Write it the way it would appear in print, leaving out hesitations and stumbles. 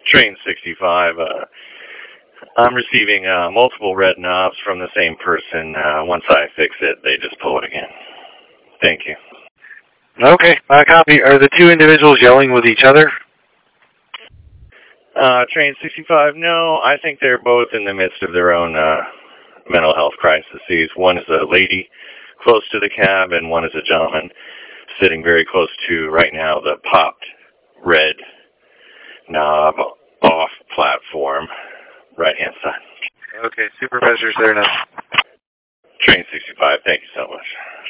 Train 65, I'm receiving multiple red knobs from the same person. Once I fix it, they just pull it again. Thank you. Okay, copy. Are the two individuals yelling with each other? Train 65, no. I think they're both in the midst of their own mental health crises. One is a lady close to the cab, and one is a gentleman sitting very close to, right now, the popped red knob off platform, right-hand side. Okay, supervisor's there now. Train 65, thank you so much.